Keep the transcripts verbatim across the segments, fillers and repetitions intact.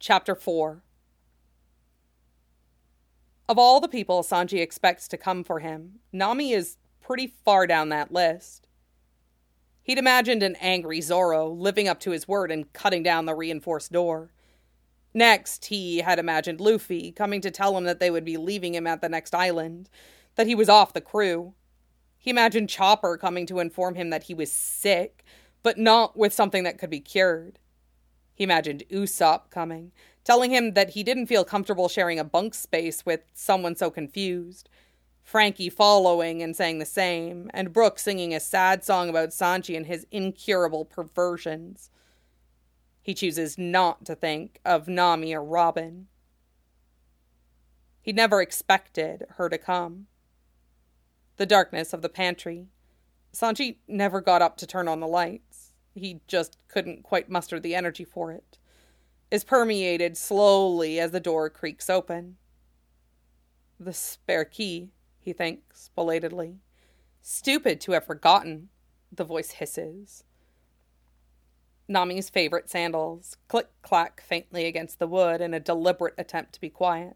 Chapter four. Of all the people Sanji expects to come for him, Nami is pretty far down that list. He'd imagined an angry Zoro living up to his word and cutting down the reinforced door. Next, he had imagined Luffy coming to tell him that they would be leaving him at the next island, that he was off the crew. He imagined Chopper coming to inform him that he was sick, but not with something that could be cured. He imagined Usopp coming, telling him that he didn't feel comfortable sharing a bunk space with someone so confused. Frankie following and saying the same, and Brook singing a sad song about Sanji and his incurable perversions. He chooses not to think of Nami or Robin. He'd never expected her to come. The darkness of the pantry. Sanji never got up to turn on the lights. He just couldn't quite muster the energy for it. Is permeated slowly as the door creaks open. The spare key, he thinks belatedly. Stupid to have forgotten, the voice hisses. Nami's favorite sandals click-clack faintly against the wood in a deliberate attempt to be quiet.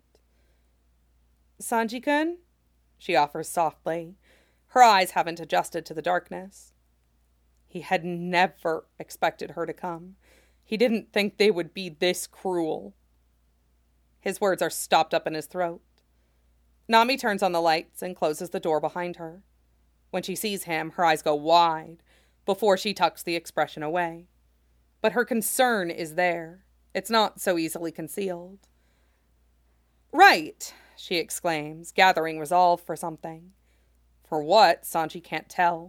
Sanji-kun? She offers softly. Her eyes haven't adjusted to the darkness. He had never expected her to come. He didn't think they would be this cruel. His words are stopped up in his throat. Nami turns on the lights and closes the door behind her. When she sees him, her eyes go wide before she tucks the expression away. But her concern is there. It's not so easily concealed. Right, she exclaims, gathering resolve for something. For what, Sanji can't tell.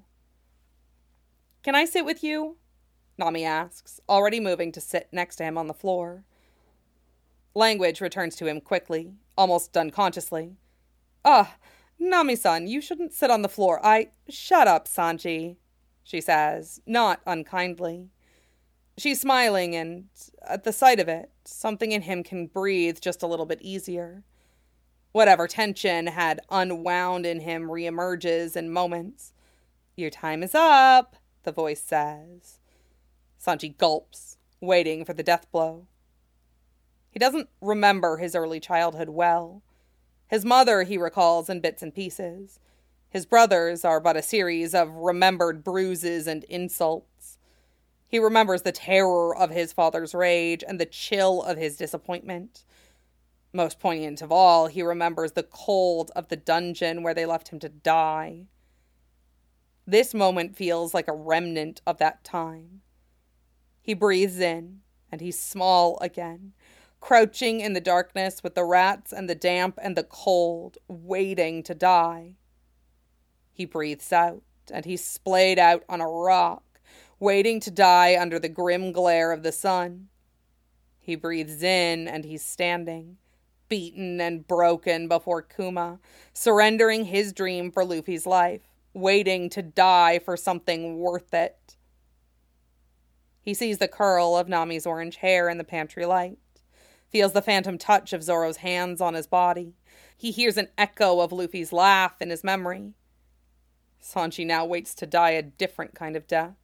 Can I sit with you? Nami asks, already moving to sit next to him on the floor. Language returns to him quickly, almost unconsciously. Ah, Nami-san, you shouldn't sit on the floor. I... Shut up, Sanji, she says, not unkindly. She's smiling, and at the sight of it, something in him can breathe just a little bit easier. Whatever tension had unwound in him reemerges in moments. Your time is up, the voice says. Sanji gulps, waiting for the death blow. He doesn't remember his early childhood well. His mother he recalls in bits and pieces. His brothers are but a series of remembered bruises and insults. He remembers the terror of his father's rage and the chill of his disappointment. Most poignant of all, he remembers the cold of the dungeon where they left him to die. This moment feels like a remnant of that time. He breathes in, and he's small again, crouching in the darkness with the rats and the damp and the cold, waiting to die. He breathes out, and he's splayed out on a rock, waiting to die under the grim glare of the sun. He breathes in, and he's standing, beaten and broken before Kuma, surrendering his dream for Luffy's life, waiting to die for something worth it. He sees the curl of Nami's orange hair in the pantry light, feels the phantom touch of Zoro's hands on his body. He hears an echo of Luffy's laugh in his memory. Sanji now waits to die a different kind of death.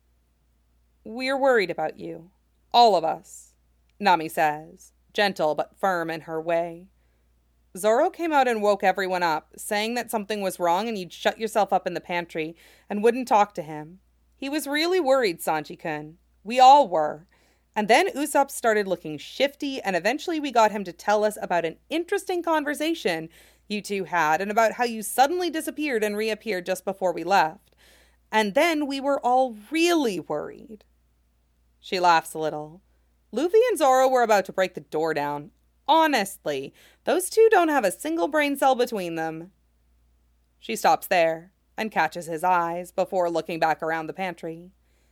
We're worried about you. All of us, Nami says, gentle but firm in her way. Zoro came out and woke everyone up, saying that something was wrong and you'd shut yourself up in the pantry and wouldn't talk to him. He was really worried, Sanji-kun. We all were. And then Usopp started looking shifty, and eventually we got him to tell us about an interesting conversation you two had and about how you suddenly disappeared and reappeared just before we left. And then we were all really worried. She laughs a little. Luffy and Zoro were about to break the door down. Honestly, those two don't have a single brain cell between them. She stops there and catches his eyes before looking back around the pantry.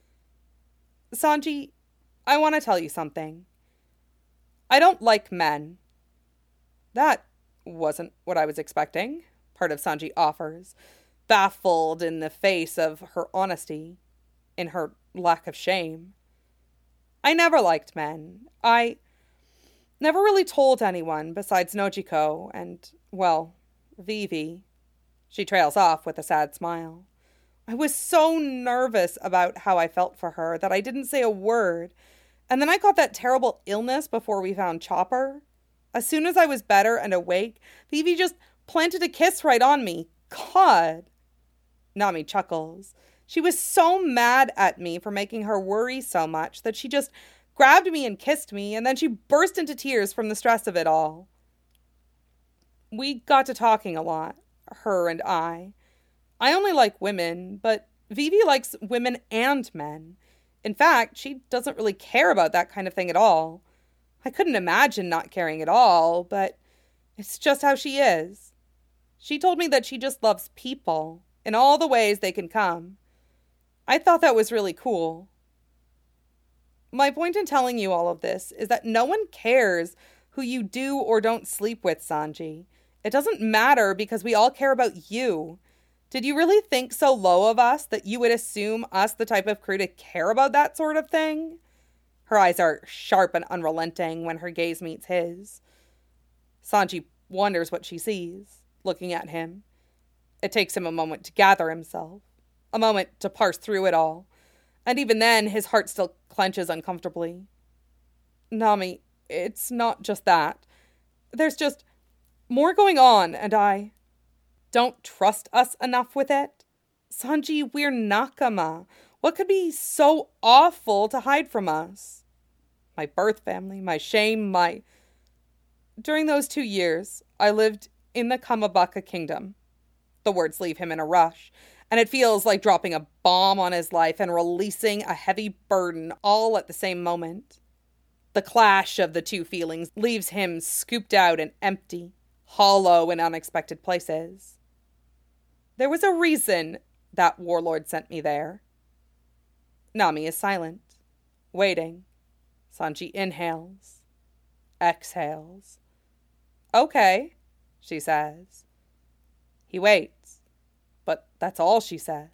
Sanji, I want to tell you something. I don't like men. That wasn't what I was expecting, part of Sanji offers, baffled in the face of her honesty, in her lack of shame. I never liked men. I never really told anyone besides Nojiko and, well, Vivi. She trails off with a sad smile. I was so nervous about how I felt for her that I didn't say a word, And then I got that terrible illness before we found Chopper. As soon as I was better and awake, Vivi just planted a kiss right on me. God. Nami chuckles. She was so mad at me for making her worry so much that she just grabbed me and kissed me, and then she burst into tears from the stress of it all. We got to talking a lot, her and I. I only like women, but Vivi likes women and men. In fact, she doesn't really care about that kind of thing at all. I couldn't imagine not caring at all, but it's just how she is. She told me that she just loves people in all the ways they can come. I thought that was really cool. My point in telling you all of this is that no one cares who you do or don't sleep with, Sanji. It doesn't matter because we all care about you. Did you really think so low of us that you would assume us the type of crew to care about that sort of thing? Her eyes are sharp and unrelenting when her gaze meets his. Sanji wonders what she sees, looking at him. It takes him a moment to gather himself, a moment to parse through it all, and even then his heart still clenches uncomfortably. Nami, it's not just that. There's just more going on, and I don't trust us enough with it. Sanji, we're Nakama. What could be so awful to hide from us? My birth family, my shame, my... During those two years, I lived in the Kamabaka kingdom. The words leave him in a rush, and it feels like dropping a bomb on his life and releasing a heavy burden all at the same moment. The clash of the two feelings leaves him scooped out and empty, hollow in unexpected places. There was a reason that warlord sent me there. Nami is silent, waiting. Sanji inhales, exhales. Okay, she says. He waits, but that's all she says.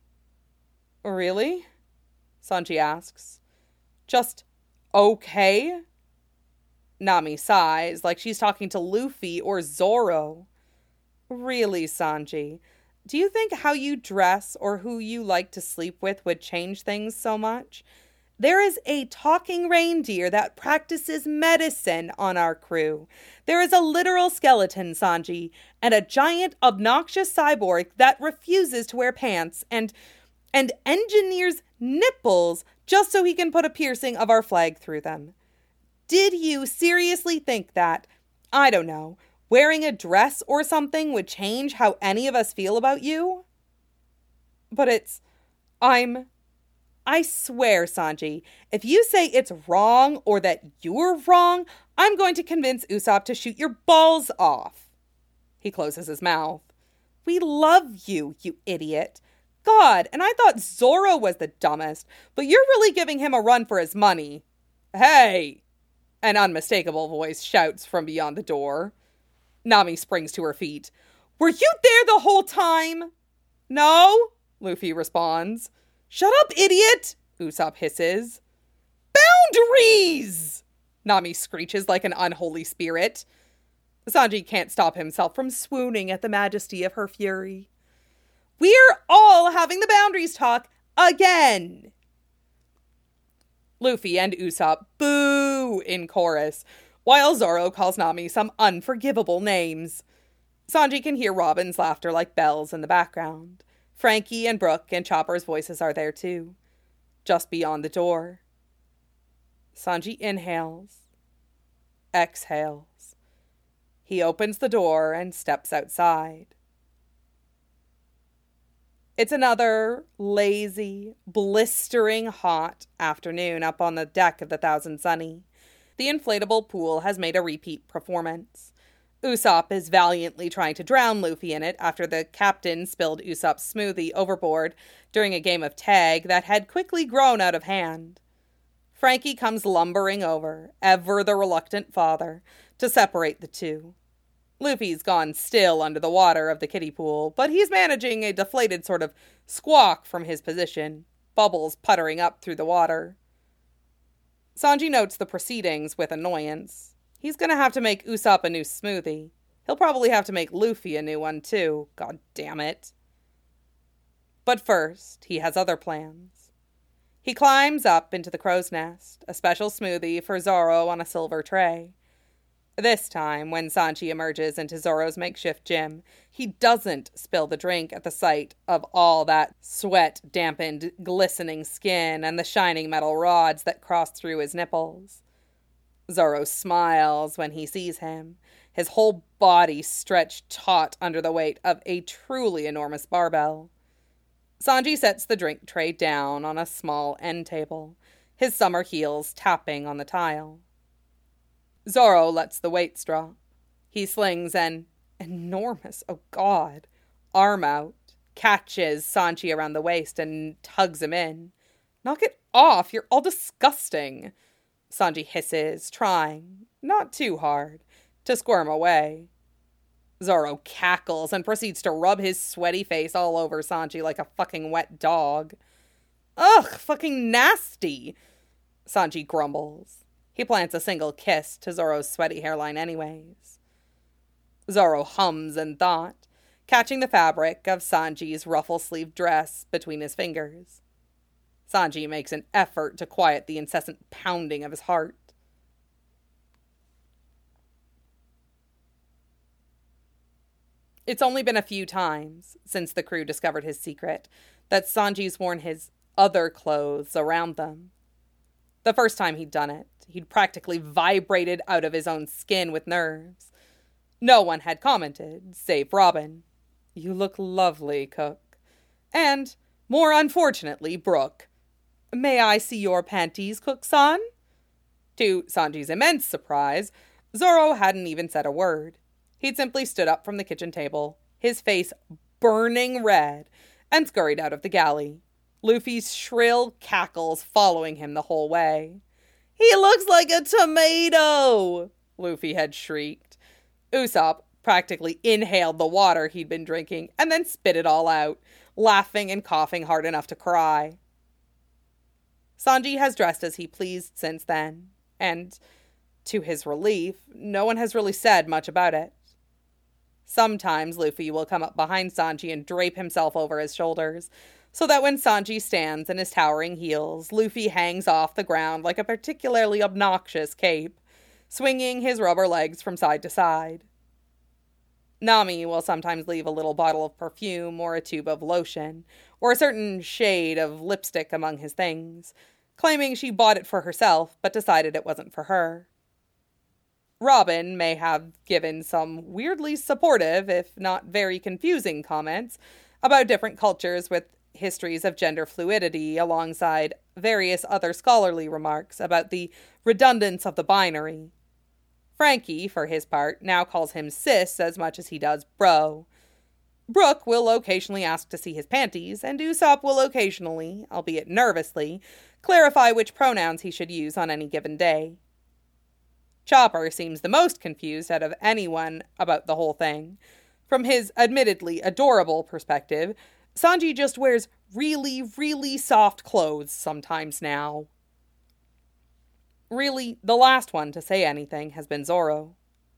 Really? Sanji asks. Just okay? Nami sighs like she's talking to Luffy or Zoro. Really, Sanji? Do you think how you dress or who you like to sleep with would change things so much? There is a talking reindeer that practices medicine on our crew. There is a literal skeleton, Sanji, and a giant, obnoxious cyborg that refuses to wear pants and, and engineers nipples just so he can put a piercing of our flag through them. Did you seriously think that, I don't know, wearing a dress or something would change how any of us feel about you? But it's... I'm... I swear, Sanji, if you say it's wrong or that you're wrong, I'm going to convince Usopp to shoot your balls off. He closes his mouth. We love you, you idiot. God, and I thought Zoro was the dumbest, but you're really giving him a run for his money. Hey! An unmistakable voice shouts from beyond the door. Nami springs to her feet. Were you there the whole time? No, Luffy responds. Shut up, idiot! Usopp hisses. Boundaries! Nami screeches like an unholy spirit. Sanji can't stop himself from swooning at the majesty of her fury. We're all having the boundaries talk again! Luffy and Usopp boo in chorus, while Zoro calls Nami some unforgivable names. Sanji can hear Robin's laughter like bells in the background. Frankie and Brook and Chopper's voices are there too, just beyond the door. Sanji inhales, exhales. He opens the door and steps outside. It's another lazy, blistering hot afternoon up on the deck of the Thousand Sunny. The inflatable pool has made a repeat performance. Usopp is valiantly trying to drown Luffy in it after the captain spilled Usopp's smoothie overboard during a game of tag that had quickly grown out of hand. Frankie comes lumbering over, ever the reluctant father, to separate the two. Luffy's gone still under the water of the kiddie pool, but he's managing a deflated sort of squawk from his position, bubbles puttering up through the water. Sanji notes the proceedings with annoyance. He's gonna have to make Usopp a new smoothie. He'll probably have to make Luffy a new one too, god damn it. But first, he has other plans. He climbs up into the crow's nest, a special smoothie for Zoro on a silver tray. This time, when Sanji emerges into Zoro's makeshift gym, he doesn't spill the drink at the sight of all that sweat-dampened, glistening skin and the shining metal rods that cross through his nipples. Zoro smiles when he sees him, his whole body stretched taut under the weight of a truly enormous barbell. Sanji sets the drink tray down on a small end table, his summer heels tapping on the tile. Zoro lets the weights drop. He slings an enormous, oh God, arm out, catches Sanji around the waist and tugs him in. "Knock it off, you're all disgusting," Sanji hisses, trying, not too hard, to squirm away. Zoro cackles and proceeds to rub his sweaty face all over Sanji like a fucking wet dog. "Ugh, fucking nasty," Sanji grumbles. He plants a single kiss to Zoro's sweaty hairline anyways. Zoro hums in thought, catching the fabric of Sanji's ruffle-sleeved dress between his fingers. Sanji makes an effort to quiet the incessant pounding of his heart. It's only been a few times, since the crew discovered his secret, that Sanji's worn his other clothes around them. The first time he'd done it, he'd practically vibrated out of his own skin with nerves. No one had commented, save Robin. "You look lovely, Cook." And, more unfortunately, Brook. "May I see your panties, Cook-san?" To Sanji's immense surprise, Zoro hadn't even said a word. He'd simply stood up from the kitchen table, his face burning red, and scurried out of the galley, Luffy's shrill cackles following him the whole way. "He looks like a tomato!" Luffy had shrieked. Usopp practically inhaled the water he'd been drinking and then spit it all out, laughing and coughing hard enough to cry. Sanji has dressed as he pleased since then, and, to his relief, no one has really said much about it. Sometimes Luffy will come up behind Sanji and drape himself over his shoulders, so that when Sanji stands in his towering heels, Luffy hangs off the ground like a particularly obnoxious cape, swinging his rubber legs from side to side. Nami will sometimes leave a little bottle of perfume or a tube of lotion, or a certain shade of lipstick among his things, claiming she bought it for herself but decided it wasn't for her. Robin may have given some weirdly supportive, if not very confusing, comments about different cultures with histories of gender fluidity alongside various other scholarly remarks about the redundance of the binary. Frankie, for his part, now calls him sis as much as he does bro. Brook will occasionally ask to see his panties, and Usopp will occasionally, albeit nervously, clarify which pronouns he should use on any given day. Chopper seems the most confused out of anyone about the whole thing. From his admittedly adorable perspective, Sanji just wears really, really soft clothes sometimes now. Really, the last one to say anything has been Zoro.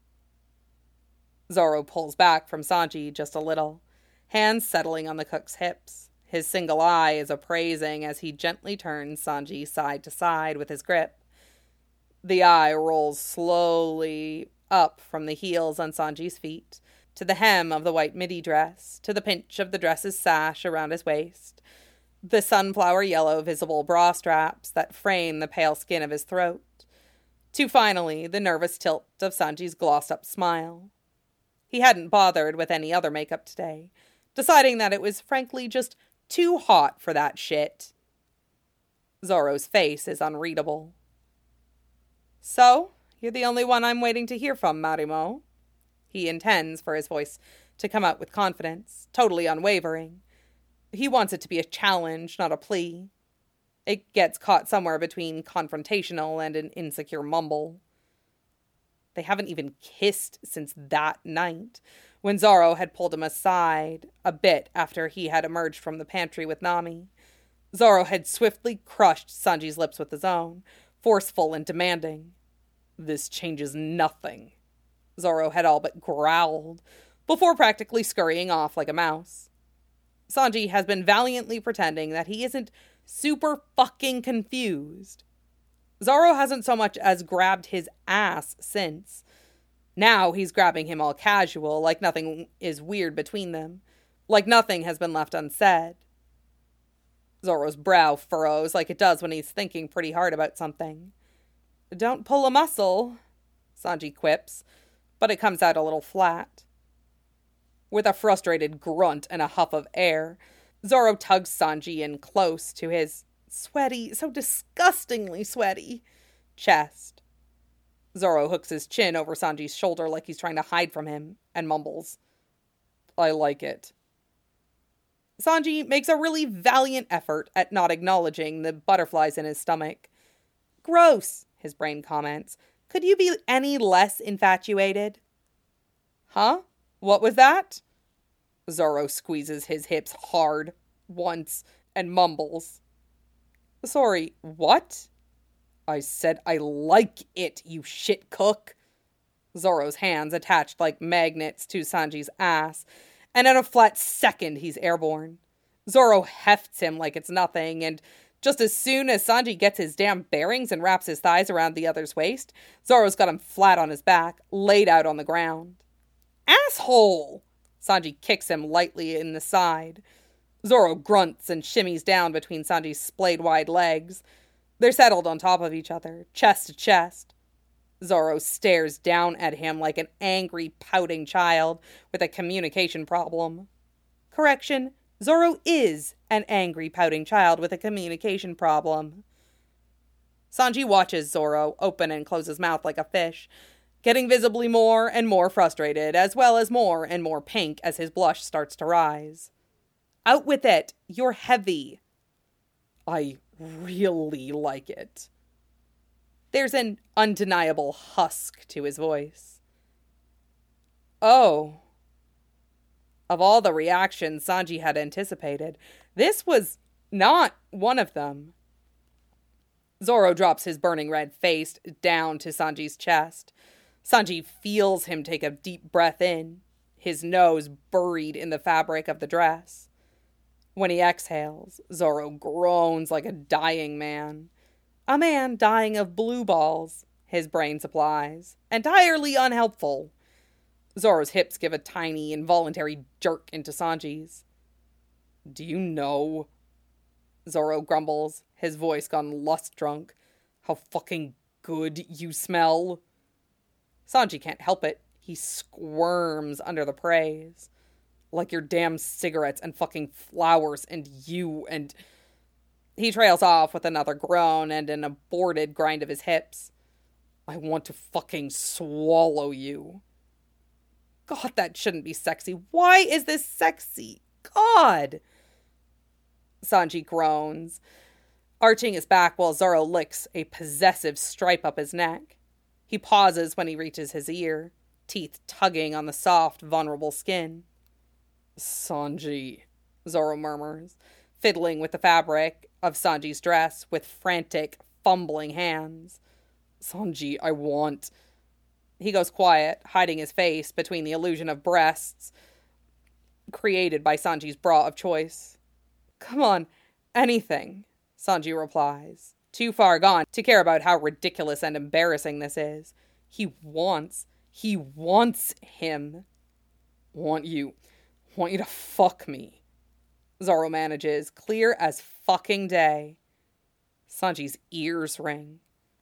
Zoro pulls back from Sanji just a little, hands settling on the cook's hips. His single eye is appraising as he gently turns Sanji side to side with his grip. The eye rolls slowly up from the heels on Sanji's feet, to the hem of the white midi dress, to the pinch of the dress's sash around his waist, the sunflower yellow visible bra straps that frame the pale skin of his throat, to finally the nervous tilt of Sanji's glossed-up smile. He hadn't bothered with any other makeup today, deciding that it was frankly just too hot for that shit. Zoro's face is unreadable. "So, you're the only one I'm waiting to hear from, Marimo." He intends for his voice to come out with confidence, totally unwavering. He wants it to be a challenge, not a plea. It gets caught somewhere between confrontational and an insecure mumble. They haven't even kissed since that night, when Zoro had pulled him aside a bit after he had emerged from the pantry with Nami. Zoro had swiftly crushed Sanji's lips with his own, forceful and demanding. "This changes nothing," Zoro had all but growled, before practically scurrying off like a mouse. Sanji has been valiantly pretending that he isn't super fucking confused. Zoro hasn't so much as grabbed his ass since. Now he's grabbing him all casual, like nothing is weird between them, like nothing has been left unsaid. Zoro's brow furrows like it does when he's thinking pretty hard about something. "Don't pull a muscle," Sanji quips, but it comes out a little flat. With a frustrated grunt and a huff of air, Zoro tugs Sanji in close to his sweaty, so disgustingly sweaty, chest. Zoro hooks his chin over Sanji's shoulder like he's trying to hide from him, and mumbles, "I like it." Sanji makes a really valiant effort at not acknowledging the butterflies in his stomach. "Gross," his brain comments. "Could you be any less infatuated?" "Huh? What was that?" Zoro squeezes his hips hard, once, and mumbles. "Sorry, what?" "I said I like it, you shit cook." Zoro's hands attached like magnets to Sanji's ass, and in a flat second he's airborne. Zoro hefts him like it's nothing, and just as soon as Sanji gets his damn bearings and wraps his thighs around the other's waist, Zoro's got him flat on his back, laid out on the ground. "Asshole!" Sanji kicks him lightly in the side. Zoro grunts and shimmies down between Sanji's splayed-wide legs. They're settled on top of each other, chest to chest. Zoro stares down at him like an angry, pouting child with a communication problem. Correction, Zoro is an angry, pouting child with a communication problem. Sanji watches Zoro open and close his mouth like a fish, getting visibly more and more frustrated, as well as more and more pink as his blush starts to rise. "Out with it! You're heavy." "I really like it." There's an undeniable husk to his voice. Oh. Of all the reactions Sanji had anticipated, this was not one of them. Zoro drops his burning red face down to Sanji's chest. Sanji feels him take a deep breath in, his nose buried in the fabric of the dress. When he exhales, Zoro groans like a dying man. A man dying of blue balls, his brain supplies. Entirely unhelpful. Zoro's hips give a tiny, involuntary jerk into Sanji's. "Do you know," Zoro grumbles, his voice gone lust-drunk, "how fucking good you smell?" Sanji can't help it. He squirms under the praise. "Like your damn cigarettes and fucking flowers and you and..." He trails off with another groan and an aborted grind of his hips. "I want to fucking swallow you." God, that shouldn't be sexy. Why is this sexy? God! Sanji groans, arching his back while Zoro licks a possessive stripe up his neck. He pauses when he reaches his ear, teeth tugging on the soft, vulnerable skin. "Sanji," Zoro murmurs, fiddling with the fabric of Sanji's dress with frantic, fumbling hands. "Sanji, I want..." He goes quiet, hiding his face between the illusion of breasts created by Sanji's bra of choice. "Come on, anything," Sanji replies, too far gone to care about how ridiculous and embarrassing this is. He wants, he wants him. "Want you, want you to fuck me," Zoro manages, clear as fucking day. Sanji's ears ring.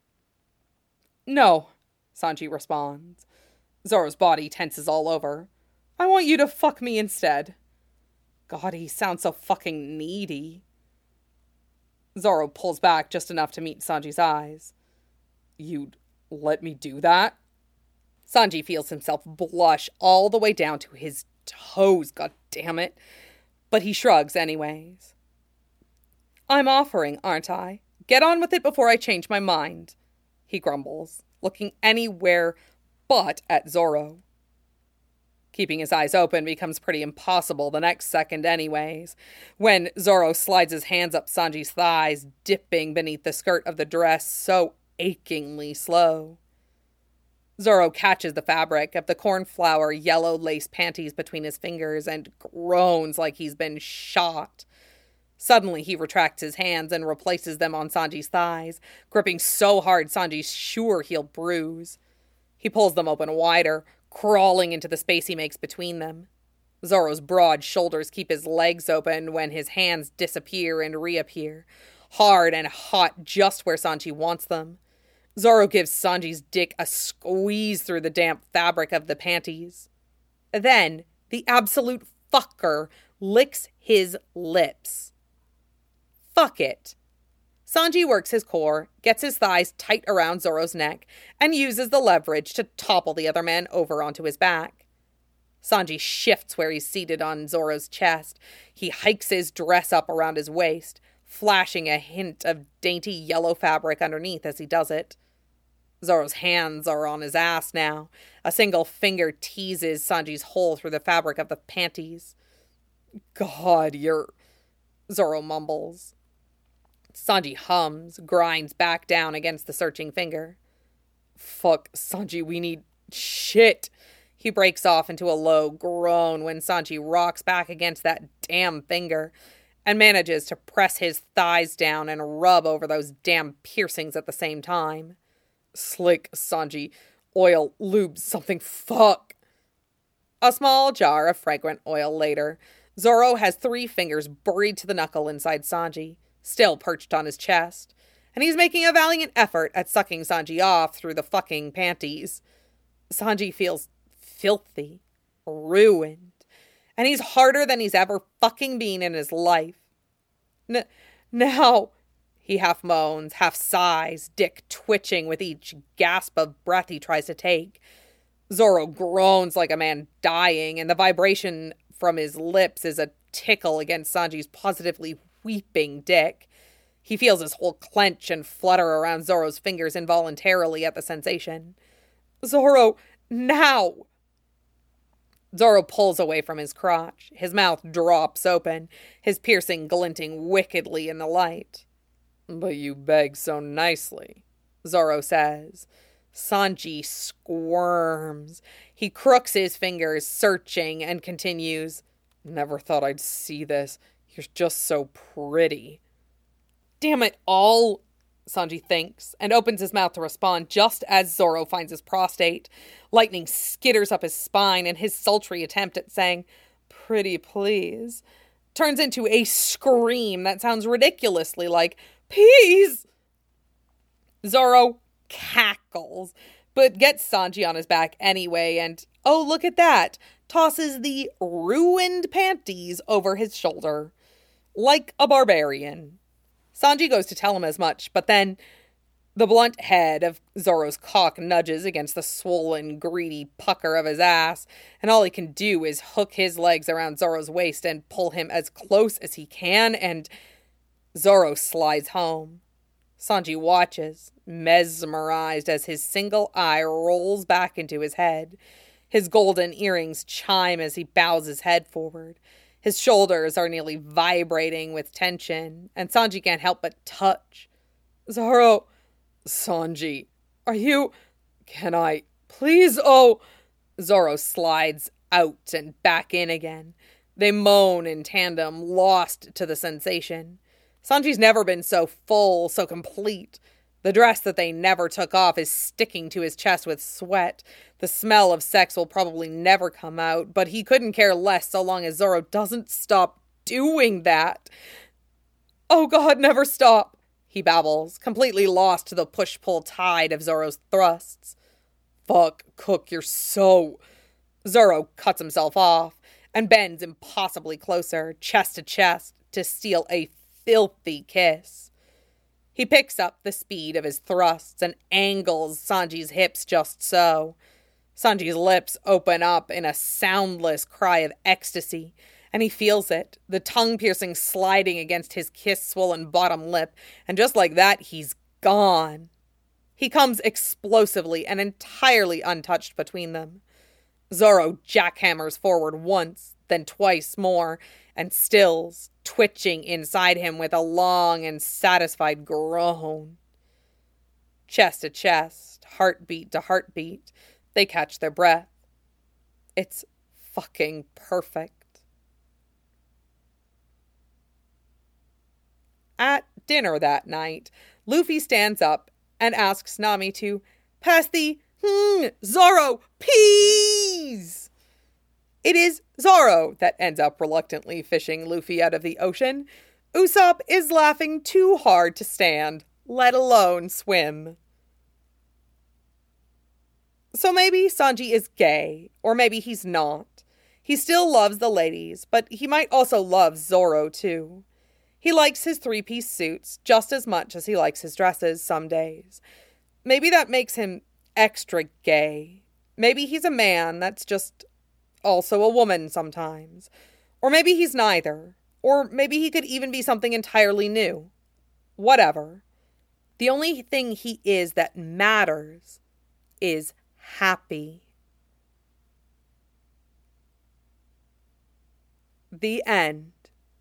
"No," Sanji responds. Zoro's body tenses all over. "I want you to fuck me instead." God, he sounds so fucking needy. Zoro pulls back just enough to meet Sanji's eyes. "You'd let me do that?" Sanji feels himself blush all the way down to his toes, god damn it. But he shrugs anyways. "I'm offering, aren't I? Get on with it before I change my mind," he grumbles, looking anywhere but at Zoro. Keeping his eyes open becomes pretty impossible the next second anyways, when Zoro slides his hands up Sanji's thighs, dipping beneath the skirt of the dress so achingly slow. Zoro catches the fabric of the cornflower yellow lace panties between his fingers and groans like he's been shot. Suddenly, he retracts his hands and replaces them on Sanji's thighs, gripping so hard Sanji's sure he'll bruise. He pulls them open wider, crawling into the space he makes between them. Zoro's broad shoulders keep his legs open when his hands disappear and reappear, hard and hot just where Sanji wants them. Zoro gives Sanji's dick a squeeze through the damp fabric of the panties. Then, the absolute fucker licks his lips. Fuck it. Sanji works his core, gets his thighs tight around Zoro's neck, and uses the leverage to topple the other man over onto his back. Sanji shifts where he's seated on Zoro's chest. He hikes his dress up around his waist, flashing a hint of dainty yellow fabric underneath as he does it. Zoro's hands are on his ass now. A single finger teases Sanji's hole through the fabric of the panties. God, you're... Zoro mumbles. Sanji hums, grinds back down against the searching finger. Fuck, Sanji, we need... shit. He breaks off into a low groan when Sanji rocks back against that damn finger and manages to press his thighs down and rub over those damn piercings at the same time. Slick, Sanji. Oil, lube, something, fuck. A small jar of fragrant oil later, Zoro has three fingers buried to the knuckle inside Sanji, still perched on his chest, and he's making a valiant effort at sucking Sanji off through the fucking panties. Sanji feels filthy, ruined, and he's harder than he's ever fucking been in his life. N- now... He half moans, half sighs, dick twitching with each gasp of breath he tries to take. Zoro groans like a man dying, and the vibration from his lips is a tickle against Sanji's positively weeping dick. He feels his whole clench and flutter around Zoro's fingers involuntarily at the sensation. Zoro, now! Zoro pulls away from his crotch. His mouth drops open, his piercing glinting wickedly in the light. But you beg so nicely, Zoro says. Sanji squirms. He crooks his fingers, searching, and continues, Never thought I'd see this. You're just so pretty. Damn it all, Sanji thinks, and opens his mouth to respond just as Zoro finds his prostate. Lightning skitters up his spine, and his sultry attempt at saying, Pretty please, turns into a scream that sounds ridiculously like, Peas! Zoro cackles, but gets Sanji on his back anyway, and, oh, look at that, tosses the ruined panties over his shoulder. Like a barbarian. Sanji goes to tell him as much, but then the blunt head of Zoro's cock nudges against the swollen, greedy pucker of his ass, and all he can do is hook his legs around Zoro's waist and pull him as close as he can, and... Zoro slides home. Sanji watches, mesmerized as his single eye rolls back into his head. His golden earrings chime as he bows his head forward. His shoulders are nearly vibrating with tension, and Sanji can't help but touch. Zoro, Sanji, are you... Can I... Please, oh... Zoro slides out and back in again. They moan in tandem, lost to the sensation. Sanji's never been so full, so complete. The dress that they never took off is sticking to his chest with sweat. The smell of sex will probably never come out, but he couldn't care less so long as Zoro doesn't stop doing that. Oh God, never stop, he babbles, completely lost to the push-pull tide of Zoro's thrusts. Fuck, Cook, you're so... Zoro cuts himself off and bends impossibly closer, chest to chest, to steal a filthy kiss. He picks up the speed of his thrusts and angles Sanji's hips just so. Sanji's lips open up in a soundless cry of ecstasy, and he feels it, the tongue-piercing sliding against his kiss-swollen bottom lip, and just like that, he's gone. He comes explosively and entirely untouched between them. Zoro jackhammers forward once, then twice more, and stills, twitching inside him with a long and satisfied groan. Chest to chest, heartbeat to heartbeat, they catch their breath. It's fucking perfect. At dinner that night, Luffy stands up and asks Nami to pass the, hmm, Zoro peas! It is Zoro that ends up reluctantly fishing Luffy out of the ocean. Usopp is laughing too hard to stand, let alone swim. So maybe Sanji is gay, or maybe he's not. He still loves the ladies, but he might also love Zoro too. He likes his three-piece suits just as much as he likes his dresses some days. Maybe that makes him extra gay. Maybe he's a man that's just also a woman sometimes. Or maybe he's neither. Or maybe he could even be something entirely new. Whatever. The only thing he is that matters is happy. The end.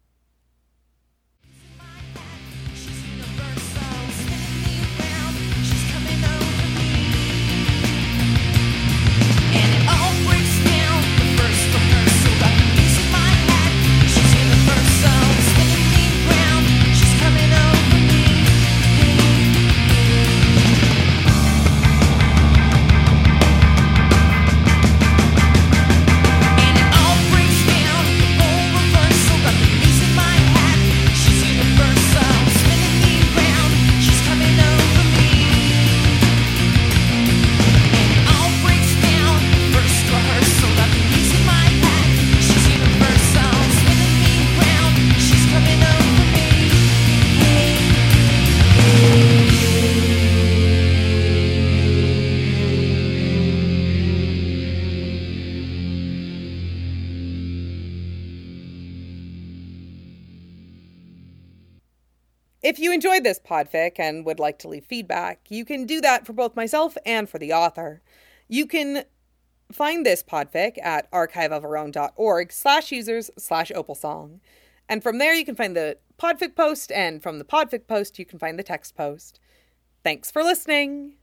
If you enjoyed this podfic and would like to leave feedback, you can do that for both myself and for the author. You can find this podfic at archiveofourOwn.org slash users slash opalsong. And from there you can find the podfic post, and from the podfic post you can find the text post. Thanks for listening!